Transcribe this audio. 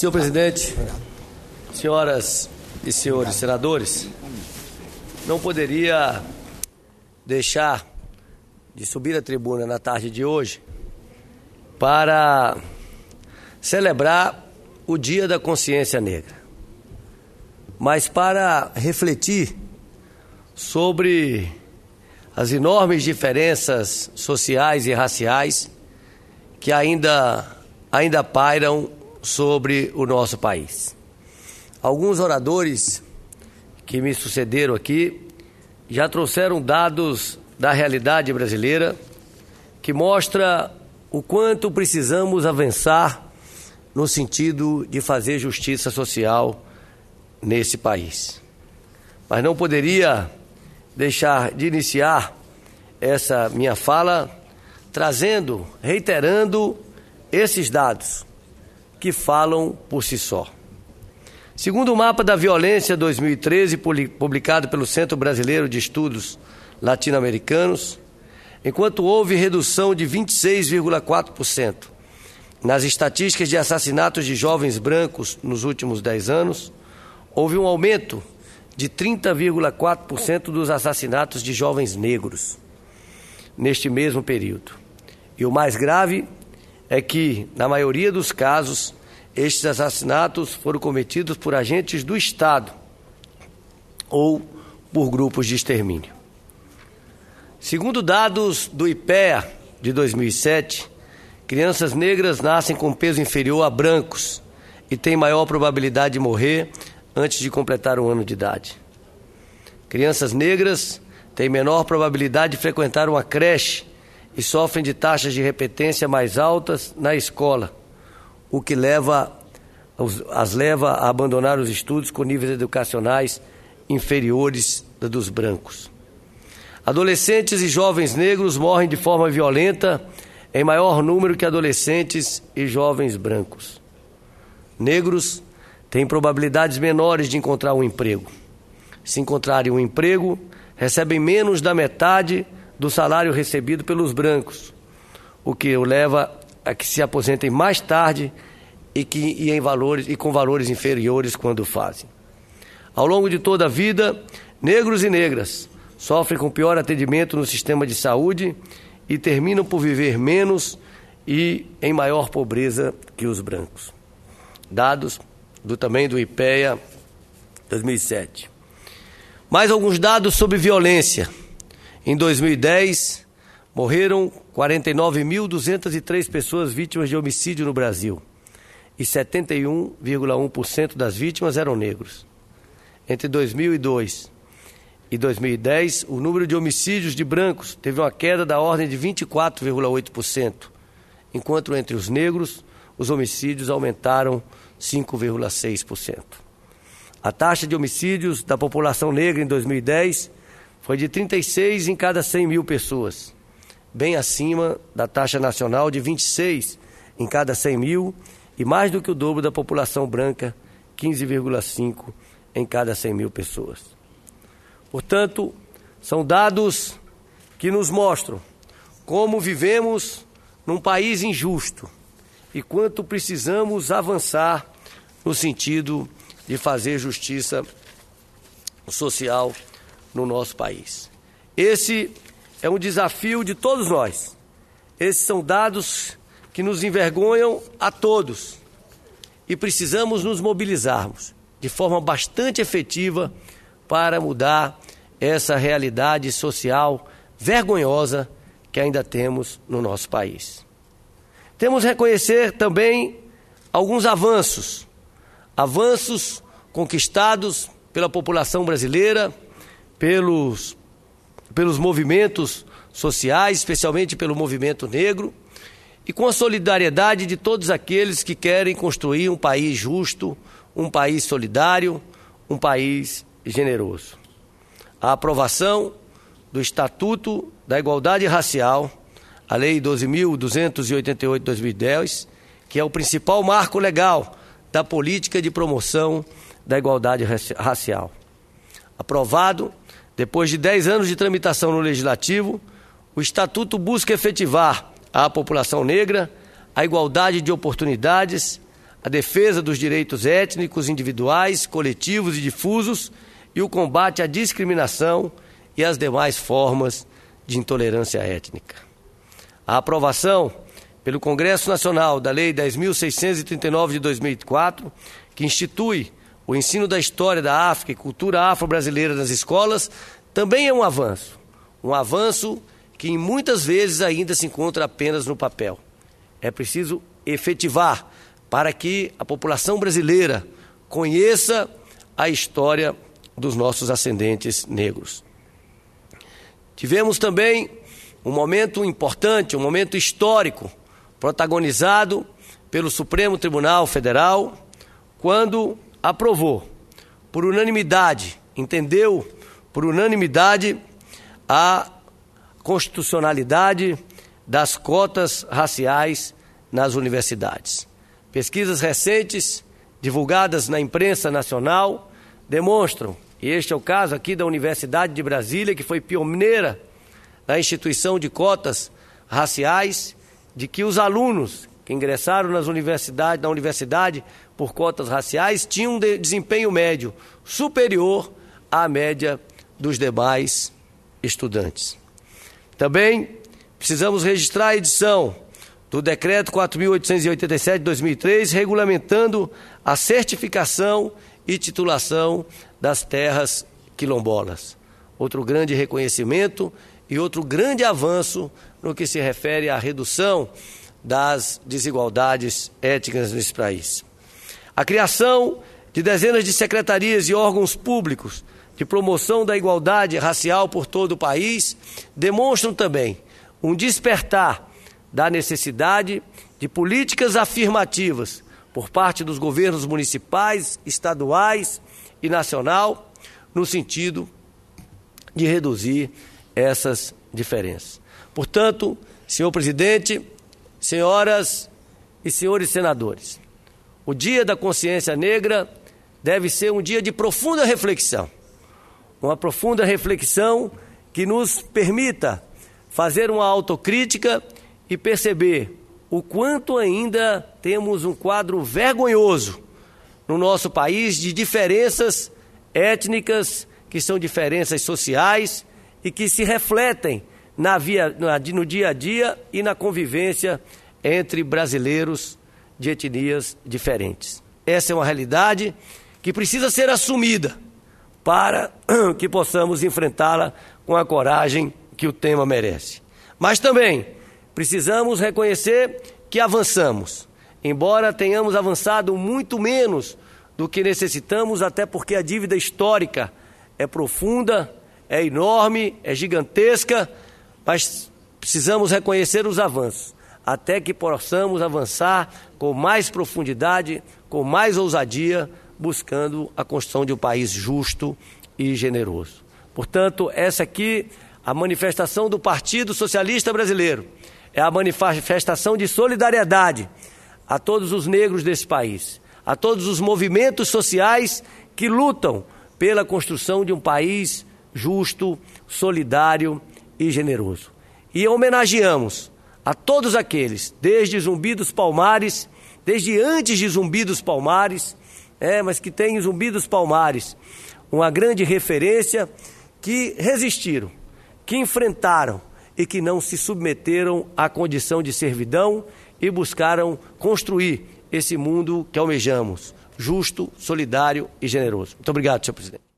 Senhor presidente, senhoras e senhores senadores, não poderia deixar de subir à tribuna na tarde de hoje para celebrar o Dia da Consciência Negra, mas para refletir sobre as enormes diferenças sociais e raciais que ainda pairam sobre o nosso país. Alguns oradores que me sucederam aqui já trouxeram dados da realidade brasileira que mostra o quanto precisamos avançar no sentido de fazer justiça social nesse país. Mas não poderia deixar de iniciar essa minha fala reiterando esses dados que falam por si só. Segundo o Mapa da Violência 2013, publicado pelo Centro Brasileiro de Estudos Latino-Americanos, enquanto houve redução de 26,4% nas estatísticas de assassinatos de jovens brancos nos últimos 10 anos, houve um aumento de 30,4% dos assassinatos de jovens negros neste mesmo período. E o mais grave é que, na maioria dos casos, estes assassinatos foram cometidos por agentes do Estado ou por grupos de extermínio. Segundo dados do IPEA de 2007, crianças negras nascem com peso inferior a brancos e têm maior probabilidade de morrer antes de completar 1 ano de idade. Crianças negras têm menor probabilidade de frequentar uma creche e sofrem de taxas de repetência mais altas na escola, o que as leva a abandonar os estudos com níveis educacionais inferiores dos brancos. Adolescentes e jovens negros morrem de forma violenta em maior número que adolescentes e jovens brancos. Negros têm probabilidades menores de encontrar um emprego. Se encontrarem um emprego, recebem menos da metade do salário recebido pelos brancos, o que o leva a que se aposentem mais tarde e com valores inferiores quando fazem. Ao longo de toda a vida, negros e negras sofrem com pior atendimento no sistema de saúde e terminam por viver menos e em maior pobreza que os brancos. Dados também do IPEA 2007. Mais alguns dados sobre violência. Em 2010, morreram 49.203 pessoas vítimas de homicídio no Brasil e 71,1% das vítimas eram negros. Entre 2002 e 2010, o número de homicídios de brancos teve uma queda da ordem de 24,8%, enquanto entre os negros, os homicídios aumentaram 5,6%. A taxa de homicídios da população negra em 2010 foi de 36 em cada 100 mil pessoas, bem acima da taxa nacional de 26 em cada 100 mil e mais do que o dobro da população branca, 15,5 em cada 100 mil pessoas. Portanto, são dados que nos mostram como vivemos num país injusto e quanto precisamos avançar no sentido de fazer justiça social no nosso país. Esse é um desafio de todos nós. Esses são dados que nos envergonham a todos e precisamos nos mobilizarmos de forma bastante efetiva para mudar essa realidade social vergonhosa que ainda temos no nosso país. Temos que reconhecer também alguns avanços conquistados pela população brasileira, pelos movimentos sociais, especialmente pelo movimento negro, e com a solidariedade de todos aqueles que querem construir um país justo, um país solidário, um país generoso. A aprovação do Estatuto da Igualdade Racial, a Lei 12.288 de 2010, que é o principal marco legal da política de promoção da igualdade racial. Aprovado, depois de 10 anos de tramitação no Legislativo, o Estatuto busca efetivar à população negra a igualdade de oportunidades, a defesa dos direitos étnicos, individuais, coletivos e difusos e o combate à discriminação e às demais formas de intolerância étnica. A aprovação pelo Congresso Nacional da Lei 10.639 de 2004, que institui o ensino da história da África e cultura afro-brasileira nas escolas, também é um avanço que muitas vezes ainda se encontra apenas no papel. É preciso efetivar para que a população brasileira conheça a história dos nossos ascendentes negros. Tivemos também um momento importante, um momento histórico, protagonizado pelo Supremo Tribunal Federal, quando aprovou, por unanimidade, entendeu por unanimidade a constitucionalidade das cotas raciais nas universidades. Pesquisas recentes, divulgadas na imprensa nacional, demonstram, e este é o caso aqui da Universidade de Brasília, que foi pioneira na instituição de cotas raciais, de que os alunos que ingressaram na universidade por cotas raciais tinham um desempenho médio superior à média dos demais estudantes. Também precisamos registrar a edição do Decreto 4.887 de 2003, regulamentando a certificação e titulação das terras quilombolas. Outro grande reconhecimento e outro grande avanço no que se refere à redução das desigualdades étnicas nesse país. A criação de dezenas de secretarias e órgãos públicos de promoção da igualdade racial por todo o país demonstram também um despertar da necessidade de políticas afirmativas por parte dos governos municipais, estaduais e nacional, no sentido de reduzir essas diferenças. Portanto, senhor presidente, senhoras e senhores senadores, o Dia da Consciência Negra deve ser um dia de profunda reflexão. Uma profunda reflexão que nos permita fazer uma autocrítica e perceber o quanto ainda temos um quadro vergonhoso no nosso país de diferenças étnicas, que são diferenças sociais e que se refletem no dia a dia e na convivência entre brasileiros de etnias diferentes. Essa é uma realidade que precisa ser assumida para que possamos enfrentá-la com a coragem que o tema merece. Mas também precisamos reconhecer que avançamos, embora tenhamos avançado muito menos do que necessitamos, até porque a dívida histórica é profunda, é enorme, é gigantesca, mas precisamos reconhecer os avanços, até que possamos avançar com mais profundidade, com mais ousadia, buscando a construção de um país justo e generoso. Portanto, essa aqui, a manifestação do Partido Socialista Brasileiro, é a manifestação de solidariedade a todos os negros desse país, a todos os movimentos sociais que lutam pela construção de um país justo, solidário e generoso. E homenageamos a todos aqueles, desde Zumbi dos Palmares, desde antes de Zumbi dos Palmares, mas que tem Zumbi dos Palmares, uma grande referência, que resistiram, que enfrentaram e que não se submeteram à condição de servidão e buscaram construir esse mundo que almejamos, justo, solidário e generoso. Muito obrigado, senhor presidente.